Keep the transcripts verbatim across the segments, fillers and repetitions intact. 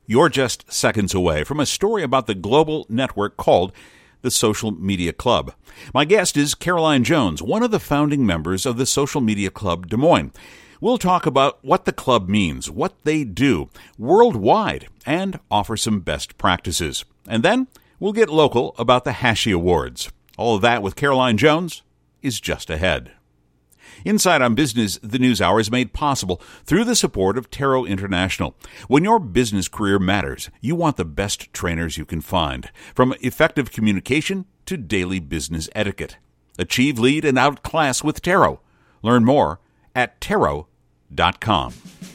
You're just seconds away from a story about the global network called the Social Media Club. My guest is Caroline Jones, one of the founding members of the Social Media Club Des Moines. We'll talk about what the club means, what they do worldwide, and offer some best practices. And then we'll get local about the Hashi Awards. All of that with Caroline Jones is just ahead. Inside on Business, the News Hour is made possible through the support of Taro International. When your business career matters, you want the best trainers you can find, from effective communication to daily business etiquette. Achieve, lead, and outclass with Taro. Learn more at taro dot com.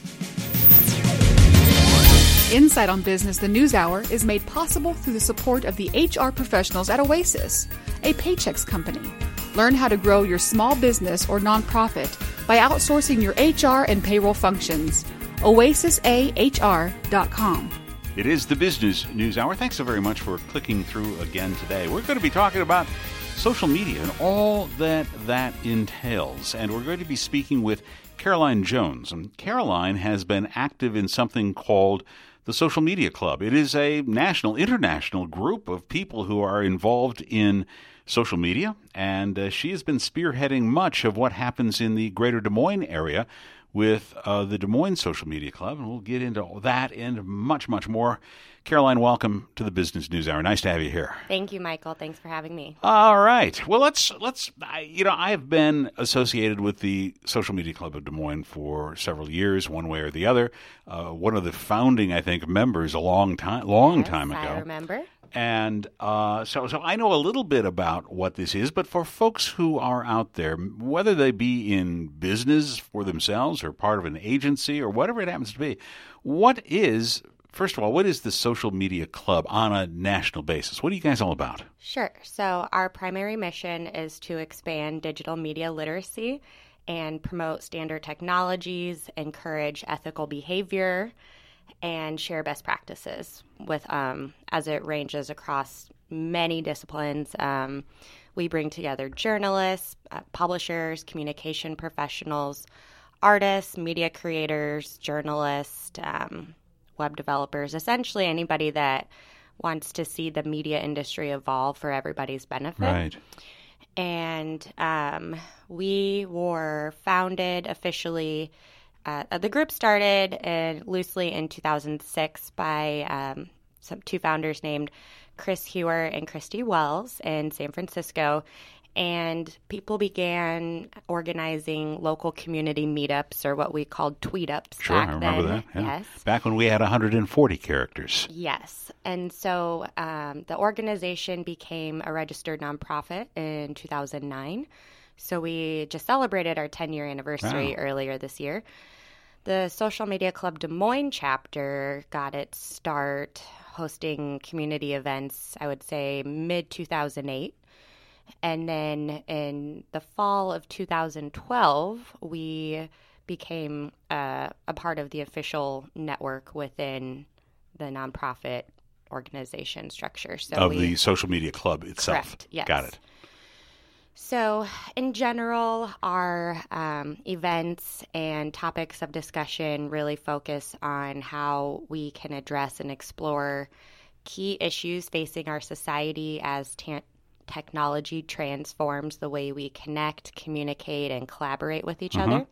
Inside on Business, the News Hour is made possible through the support of the H R professionals at Oasis, a Paychex company. Learn how to grow your small business or nonprofit by outsourcing your H R and payroll functions. oasis a h r dot com. It is the Business News Hour. Thanks so very much for clicking through again today. We're going to be talking about social media and all that that entails. And we're going to be speaking with Caroline Jones. And Caroline has been active in something called the Social Media Club. It is a national, international group of people who are involved in social media, and uh, she has been spearheading much of what happens in the greater Des Moines area with uh, the Des Moines Social Media Club, and we'll get into all that and much, much more. Caroline, welcome to the Business News Hour. Nice to have you here. Thank you, Michael. Thanks for having me. All right. Well, let's, let's. I, you know, I have been associated with the Social Media Club of Des Moines for several years, one way or the other. Uh, one of the founding, I think, members a long time, long yes, time ago. I remember. And uh, so, so I know a little bit about what this is, but for folks who are out there, whether they be in business for themselves or part of an agency or whatever it happens to be, what is, first of all, what is the Social Media Club on a national basis? What are you guys all about? Sure. So our primary mission is to expand digital media literacy and promote standard technologies, encourage ethical behavior, and share best practices with um, as it ranges across many disciplines. Um, we bring together journalists, uh, publishers, communication professionals, artists, media creators, journalists, um, web developers, essentially anybody that wants to see the media industry evolve for everybody's benefit. Right. And um, we were founded officially. Uh, the group started in, loosely in two thousand six by um, some two founders named Chris Hewer and Christy Wells in San Francisco, and people began organizing local community meetups, or what we called tweet-ups. Sure, back I remember then. that. Yeah. Yes, back when we had one hundred forty characters. Yes, and so um, the organization became a registered nonprofit in two thousand nine. So we just celebrated our ten-year anniversary Wow. earlier this year. The Social Media Club Des Moines chapter got its start hosting community events, I would say, mid two thousand eight. And then in the fall of two thousand twelve, we became uh, a part of the official network within the nonprofit organization structure. So Of we, the Social Media Club itself. Correct, yes. Got it. So, in general, our um, events and topics of discussion really focus on how we can address and explore key issues facing our society as ta- technology transforms the way we connect, communicate, and collaborate with each Mm-hmm. other.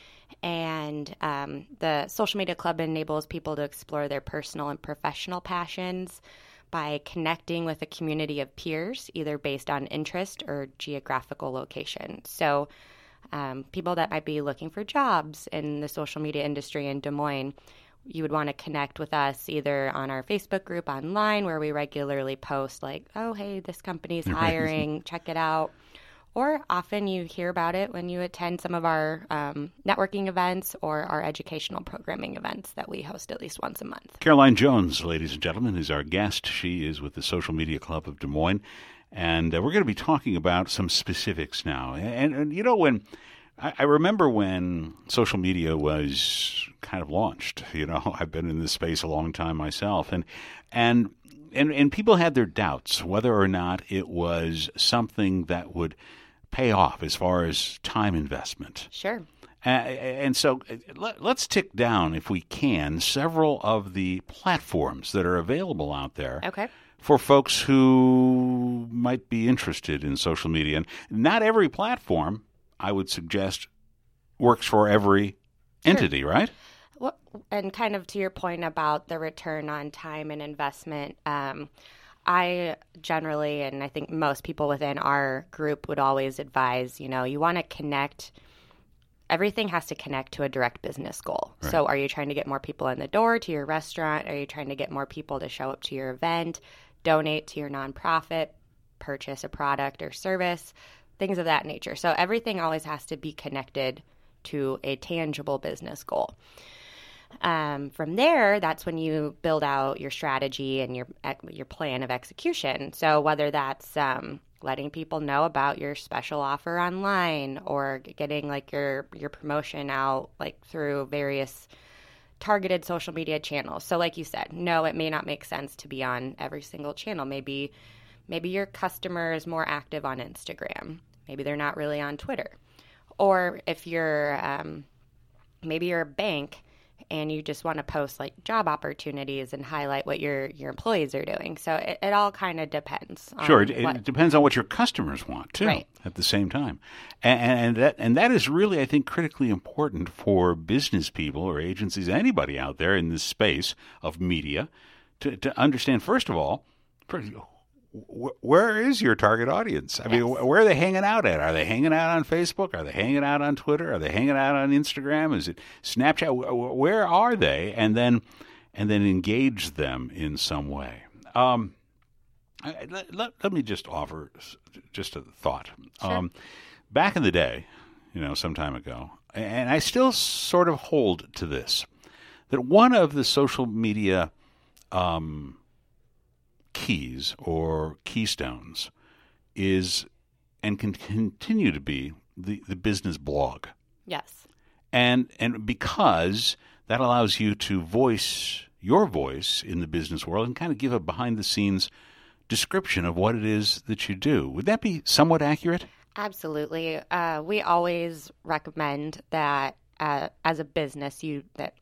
And um, the Social Media Club enables people to explore their personal and professional passions by connecting with a community of peers, either based on interest or geographical location. So um, people that might be looking for jobs in the social media industry in Des Moines, you would want to connect with us either on our Facebook group online, where we regularly post like, oh, hey, this company's hiring, check it out. Or often you hear about it when you attend some of our um, networking events or our educational programming events that we host at least once a month. Caroline Jones, ladies and gentlemen, is our guest. She is with the Social Media Club of Des Moines. And uh, we're going to be talking about some specifics now. And, and you know, when I, I remember when social media was kind of launched, you know, I've been in this space a long time myself. And, and, and, and people had their doubts whether or not it was something that would pay off as far as time investment. Sure. Uh, and so let, let's tick down, if we can, several of the platforms that are available out there. Okay. For folks who might be interested in social media. And not every platform, I would suggest, works for every Sure. entity, right? Well, and kind of to your point about the return on time and investment, um, I generally, and I think most people within our group would always advise, you know, you want to connect. Everything has to connect to a direct business goal. Right. So are you trying to get more people in the door to your restaurant? Are you trying to get more people to show up to your event, donate to your nonprofit, purchase a product or service, things of that nature? So everything always has to be connected to a tangible business goal. Um, from there, that's when you build out your strategy and your your plan of execution. So whether that's um, letting people know about your special offer online, or getting like your your promotion out like through various targeted social media channels. So like you said, no, it may not make sense to be on every single channel. Maybe maybe your customer is more active on Instagram. Maybe they're not really on Twitter. Or if you're um, maybe you're a bank and you just want to post like job opportunities and highlight what your, your employees are doing. So it, it all kind of depends. On Sure, it, what, it depends on what your customers want too. Right. At the same time, and, and that and that is really, I think, critically important for business people or agencies, anybody out there in this space of media, to to understand. First of all, first, where is your target audience? I mean, Yes. where are they hanging out at? Are they hanging out on Facebook? Are they hanging out on Twitter? Are they hanging out on Instagram? Is it Snapchat? Where are they? And then, and then engage them in some way. Um, I, let, let, let me just offer just a thought. Sure. Um, back in the day, you know, some time ago, and I still sort of hold to this, that one of the social media um, keys or keystones is, and can continue to be, the, the business blog. Yes. And and because that allows you to voice your voice in the business world and kind of give a behind-the-scenes description of what it is that you do. Would that be somewhat accurate? Absolutely. Uh, we always recommend that uh, as a business, you that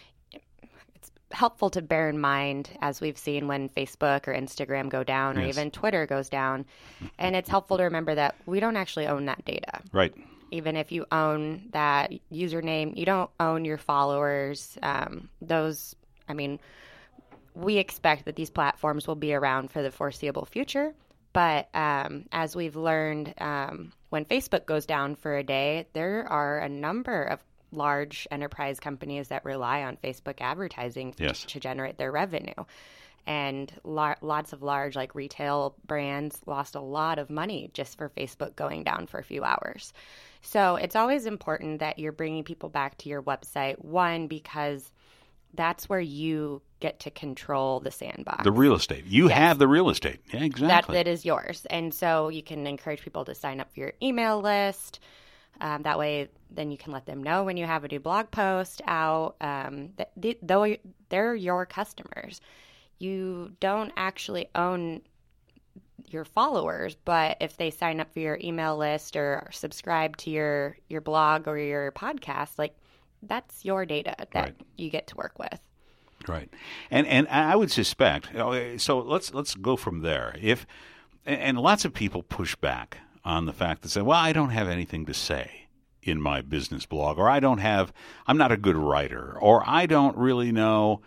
it's helpful to bear in mind, as we've seen when Facebook or Instagram go down, or Yes. even Twitter goes down. And it's helpful to remember that we don't actually own that data. Right. Even if you own that username, you don't own your followers. Um, those, I mean, we expect that these platforms will be around for the foreseeable future. But um, as we've learned, um, when Facebook goes down for a day, there are a number of large enterprise companies that rely on Facebook advertising Yes. to generate their revenue. And lo- lots of large like retail brands lost a lot of money just for Facebook going down for a few hours. So it's always important that you're bringing people back to your website, one, because that's where you get to control the sandbox. The real estate. You Yes. have the real estate. Yeah, That, exactly. that is yours. And so you can encourage people to sign up for your email list. Um, that way, then you can let them know when you have a new blog post out. Um, that they, though they're your customers. You don't actually own your followers, but if they sign up for your email list or subscribe to your, your blog or your podcast, like that's your data that Right. you get to work with. Right, and and I would suspect. So let's let's go from there. If and lots of people push back on the fact that say, "Well, I don't have anything to say in my business blog," or "I don't have, I'm not a good writer," or "I don't really know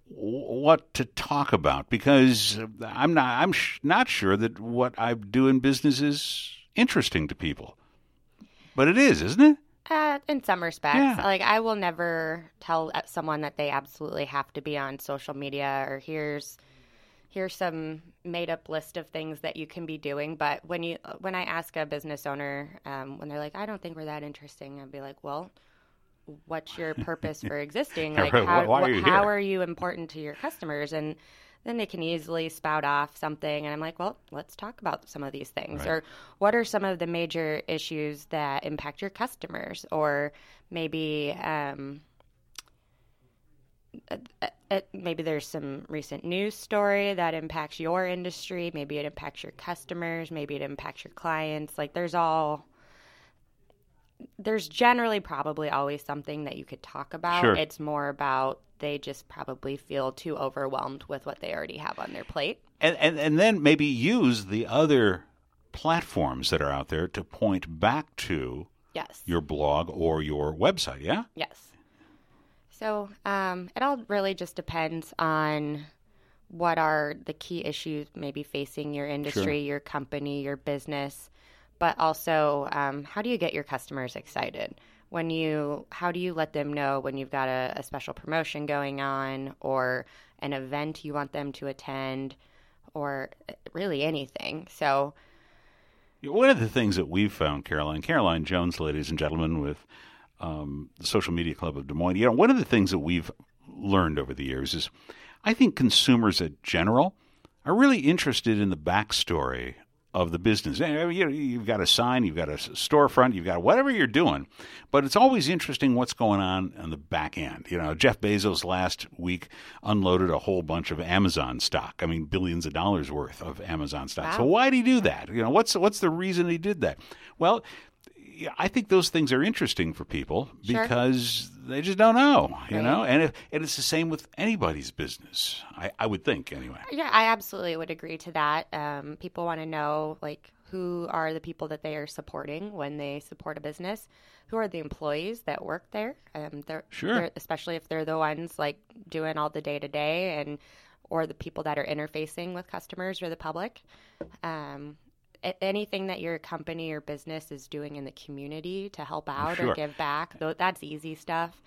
what to talk about because I'm not I'm sh- not sure that what I do in business is interesting to people." But it is, isn't it? Uh, in some respects, Yeah. like I will never tell someone that they absolutely have to be on social media or here's here's some made up list of things that you can be doing. But when you when I ask a business owner, um, when they're like, I don't think we're that interesting, I'd be like, well, what's your purpose for existing? Like, Right, how why are you wh- how here? are you important to your customers? And then they can easily spout off something, and I'm like, well, let's talk about some of these things. Right. Or what are some of the major issues that impact your customers? Or maybe um, uh, uh, maybe there's some recent news story that impacts your industry. Maybe it impacts your customers. Maybe it impacts your clients. Like there's all there's generally probably always something that you could talk about. Sure. It's more about they just probably feel too overwhelmed with what they already have on their plate. And, and, and then maybe use the other platforms that are out there to point back to Yes. your blog or your website, yeah? Yes. So um, it all really just depends on what are the key issues maybe facing your industry, Sure. your company, your business, but also um, how do you get your customers excited? When you, how do you let them know when you've got a, a special promotion going on or an event you want them to attend or really anything? So One of the things that we've found, Caroline, Caroline Jones, ladies and gentlemen, with um, the Social Media Club of Des Moines, you know, one of the things that we've learned over the years is I think consumers in general are really interested in the backstory of the business. You know, you've got a sign, you've got a storefront, you've got whatever you're doing, but it's always interesting what's going on on the back end. You know, Jeff Bezos last week unloaded a whole bunch of Amazon stock. I mean, billions of dollars worth of Amazon stock. Wow. So why did he do that? You know, what's what's the reason he did that? Well, yeah, I think those things are interesting for people Sure. because they just don't know, you Right. know, and if, and it's the same with anybody's business. I, I would think anyway. yeah, I absolutely would agree to that. Um, people want to know, like, who are the people that they are supporting when they support a business? Who are the employees that work there? Um, they're, Sure. they're, especially if they're the ones, like, doing all the day-to-day and or the people that are interfacing with customers or the public. Um, a- anything that your company or business is doing in the community to help out Sure. or give back, though, that's easy stuff.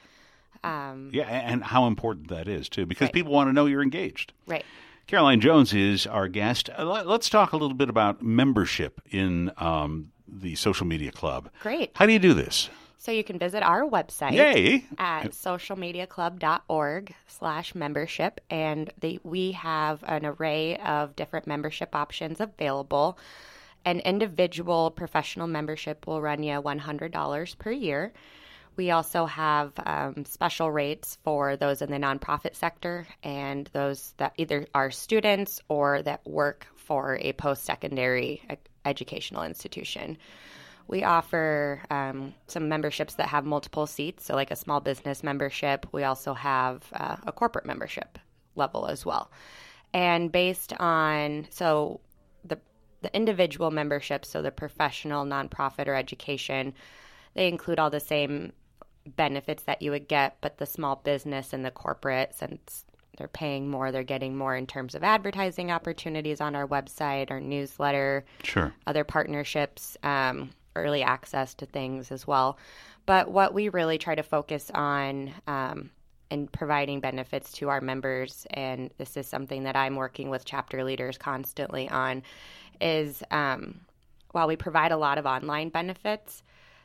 Um, Yeah, and how important that is, too, because Right. people want to know you're engaged. right. Caroline Jones is our guest. Uh, let- Let's talk a little bit about membership in um, the Social Media Club. Great. How do you do this? So you can visit our website. Yay! At socialmediaclub.org slash membership. And they, we have an array of different membership options available. An individual professional membership will run you one hundred dollars per year. We also have um, special rates for those in the nonprofit sector and those that either are students or that work for a post-secondary e- educational institution. We offer um, some memberships that have multiple seats, so like a small business membership. We also have uh, a corporate membership level as well. And based on, so the the individual memberships, so the professional, nonprofit, or education, they include all the same benefits that you would get, but the small business and the corporate, since they're paying more, they're getting more in terms of advertising opportunities on our website, our newsletter, Sure. other partnerships, um, early access to things as well. But what we really try to focus on um, in providing benefits to our members, and this is something that I'm working with chapter leaders constantly on, is um, while we provide a lot of online benefits,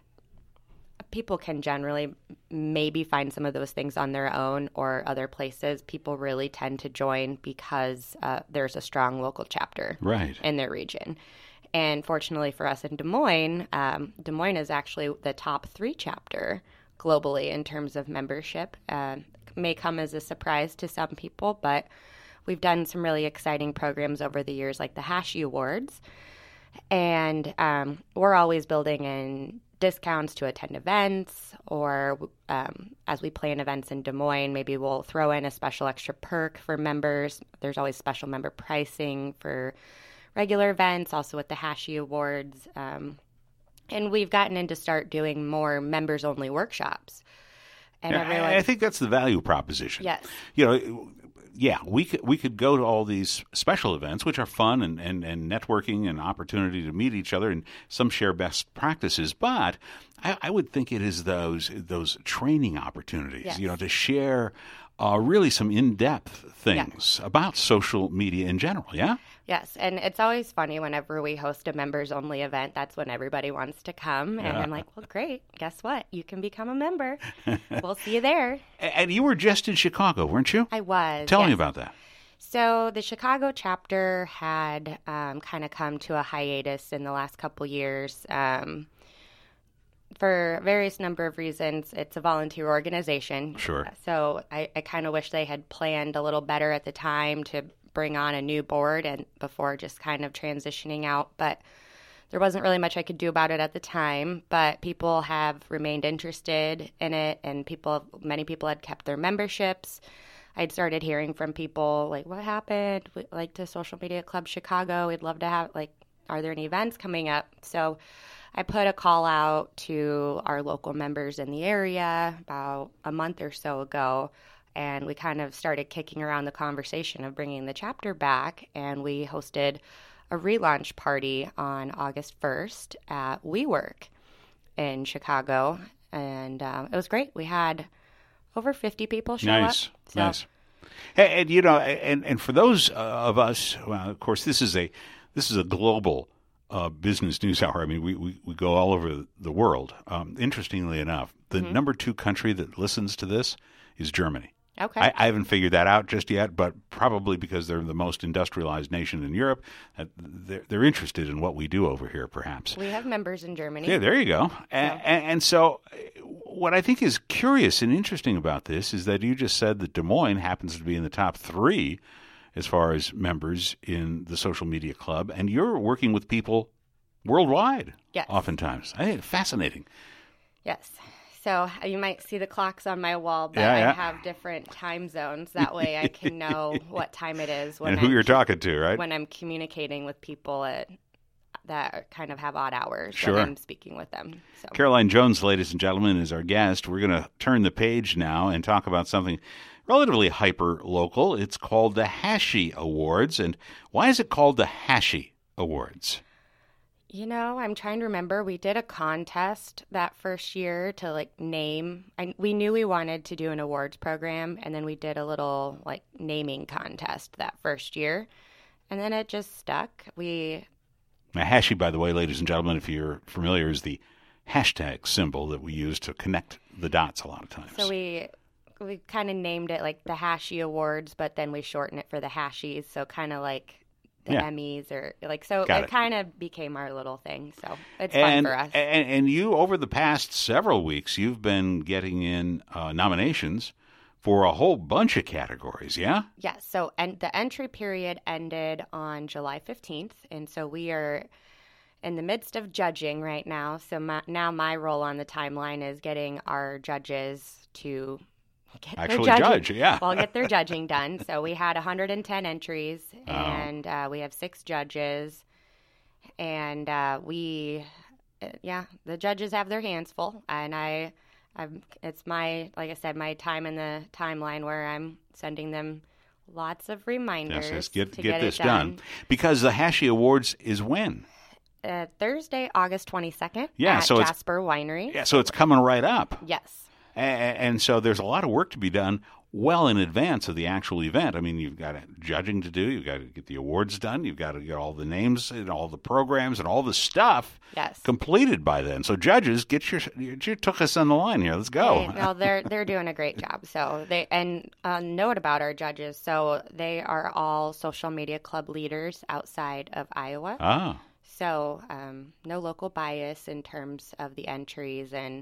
people can generally maybe find some of those things on their own or other places. People really tend to join because uh, there's a strong local chapter Right. in their region. And fortunately for us in Des Moines, um, Des Moines is actually the top three chapter globally in terms of membership. Uh, may come as a surprise to some people, but we've done some really exciting programs over the years, like the Hashi Awards. And um, we're always building in discounts to attend events, or um, as we plan events in Des Moines, maybe we'll throw in a special extra perk for members. There's always special member pricing for regular events, also with the Hashi Awards. Um, and we've gotten in to start doing more members-only workshops. And Yeah, everyone, I, I think that's the value proposition. Yes. You know, yeah, we could we could go to all these special events, which are fun and, and, and networking and opportunity to meet each other, and some share best practices. But I, I would think it is those those training opportunities, Yes. you know, to share uh, really some in-depth things about social media in general. Yeah. Yes, and it's always funny whenever we host a members-only event. That's when everybody wants to come, and Yeah. I'm like, well, great. Guess what? You can become a member. We'll see you there. And you were just in Chicago, weren't you? I was. Tell me yes. about that. So the Chicago chapter had um, kind of come to a hiatus in the last couple years. Um, for various number of reasons. It's a volunteer organization. Sure. So I, I kind of wish they had planned a little better at the time to bring on a new board and before just kind of transitioning out. But there wasn't really much I could do about it at the time, but people have remained interested in it, and people, many people had kept their memberships. I'd started hearing from people like, what happened? We, like to Social Media Club Chicago, we'd love to have, like, are there any events coming up? So I put a call out to our local members in the area about a month or so ago, and we kind of started kicking around the conversation of bringing the chapter back, and we hosted a relaunch party on August first at WeWork in Chicago, and um, it was great. We had over fifty people show nice. up. So. Nice. And, and you know, and, and for those of us, well, of course, this is a this is a global uh, business news hour. I mean, we, we, we go all over the world. Um, interestingly enough, the mm-hmm. number two country that listens to this is Germany. Okay. I, I haven't figured that out just yet, but probably because they're the most industrialized nation in Europe, uh, they're, they're interested in what we do over here, perhaps. We have members in Germany. Yeah, there you go. And, yeah. and, and so what I think is curious and interesting about this is that you just said that Des Moines happens to be in the top three as far as members in the Social Media Club, and you're working with people worldwide yes. oftentimes. I think it's fascinating. Yes. So you might see the clocks on my wall, but yeah, yeah. I have different time zones. That way I can know what time it is when and who I'm, you're talking to, right? When I'm communicating with people at, that kind of have odd hours sure. when I'm speaking with them. So. Caroline Jones, ladies and gentlemen, is our guest. We're going to turn the page now and talk about something relatively hyper-local. It's called the Hashi Awards. And why is it called the Hashi Awards? You know, I'm trying to remember. We did a contest that first year to, like, name. I, we knew we wanted to do an awards program, and then we did a little, like, naming contest that first year. And then it just stuck. We... Now, Hashi, by the way, ladies and gentlemen, if you're familiar, is the hashtag symbol that we use to connect the dots a lot of times. So we we kind of named it, like, the Hashi Awards, but then we shortened it for the Hashies, so kind of like... the yeah. Emmys or like so Got it, it. kind of became our little thing, so it's and, fun for us. And, and you, over the past several weeks, you've been getting in uh, nominations for a whole bunch of categories, yeah? Yes. So and the entry period ended on July fifteenth, and so we are in the midst of judging right now. So my, now my role on the timeline is getting our judges to Get Actually judging, judge, yeah. well, get their judging done. So we had one hundred ten entries, oh. and uh, we have six judges. And uh, we, uh, yeah, the judges have their hands full. And I, I'm, it's my, like I said, my time in the timeline where I'm sending them lots of reminders yes, yes. Get, to get, get this it done. done. Because the Hashi Awards is when? Uh, Thursday, August twenty-second yeah, at so Jasper Winery. Yeah, so it's coming right up. Yes. And so there's a lot of work to be done well in advance of the actual event. I mean, you've got judging to do. You've got to get the awards done. You've got to get all the names and all the programs and all the stuff yes. completed by then. So judges, get your get your took us on the line here. Let's go. Hey, well, they're they're doing a great job. So they and a note about our judges. So they are all Social Media Club leaders outside of Iowa. Ah. So um, no local bias in terms of the entries. And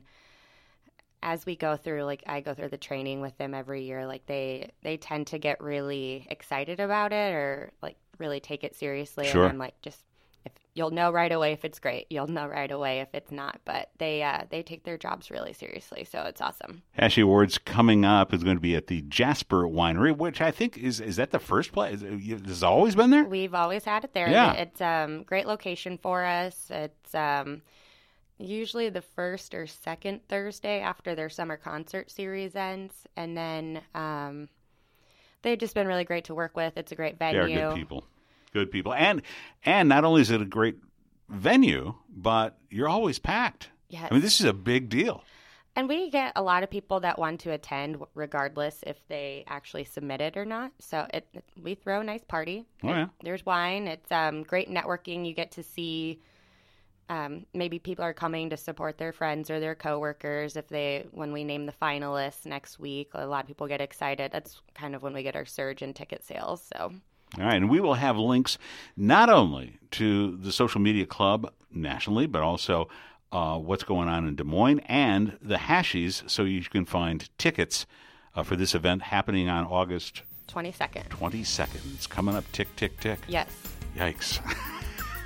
as we go through, like I go through the training with them every year, like they, they tend to get really excited about it or like really take it seriously. Sure. And I'm like, just if you'll know right away if it's great, you'll know right away if it's not. But they uh, they take their jobs really seriously, so it's awesome. Hashi Awards coming up is going to be at the Jasper Winery, which I think is is that the first place? Has it always been there? We've always had it there. Yeah. It's a um, great location for us. It's um, usually the first or second Thursday after their summer concert series ends. And then um, they've just been really great to work with. It's a great venue. They're good people. Good people. And and not only is it a great venue, but you're always packed. Yes. I mean, this is a big deal. And we get a lot of people that want to attend regardless if they actually submitted or not. So it, it we throw a nice party. Oh, yeah. It, there's wine. It's um, great networking. You get to see um, maybe people are coming to support their friends or their coworkers. If they, when we name the finalists next week, a lot of people get excited. That's kind of when we get our surge in ticket sales. So. All right, and we will have links not only to the Social Media Club nationally, but also uh, what's going on in Des Moines and the Hashies, so you can find tickets uh, for this event happening on August twenty-second. twenty-second. It's coming up tick, tick, tick. Yes. Yikes.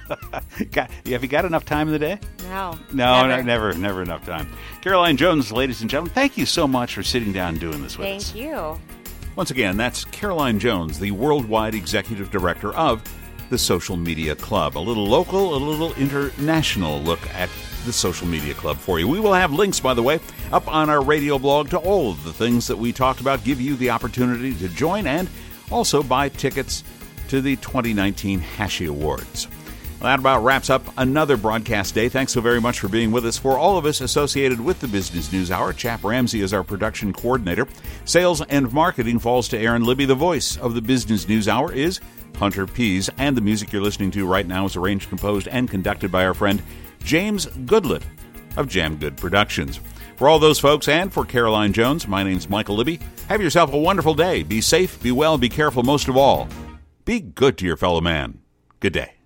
got, have you got enough time in the day? No. No, never. no, never, never enough time. Caroline Jones, ladies and gentlemen, thank you so much for sitting down and doing this with Thank us. Thank you. Once again, that's Caroline Jones, the Worldwide Executive Director of the Social Media Club. A little local, a little international look at the Social Media Club for you. We will have links, by the way, up on our radio blog to all of the things that we talked about, give you the opportunity to join and also buy tickets to the twenty nineteen Hashi Awards. Well, that about wraps up another broadcast day. Thanks so very much for being with us. For all of us associated with the Business News Hour, Chap Ramsey is our production coordinator. Sales and marketing falls to Aaron Libby. The voice of the Business News Hour is Hunter Pease, and the music you're listening to right now is arranged, composed, and conducted by our friend James Goodlett of Jam Good Productions. For all those folks and for Caroline Jones, my name's Michael Libby. Have yourself a wonderful day. Be safe, be well, be careful. Most of all, be good to your fellow man. Good day.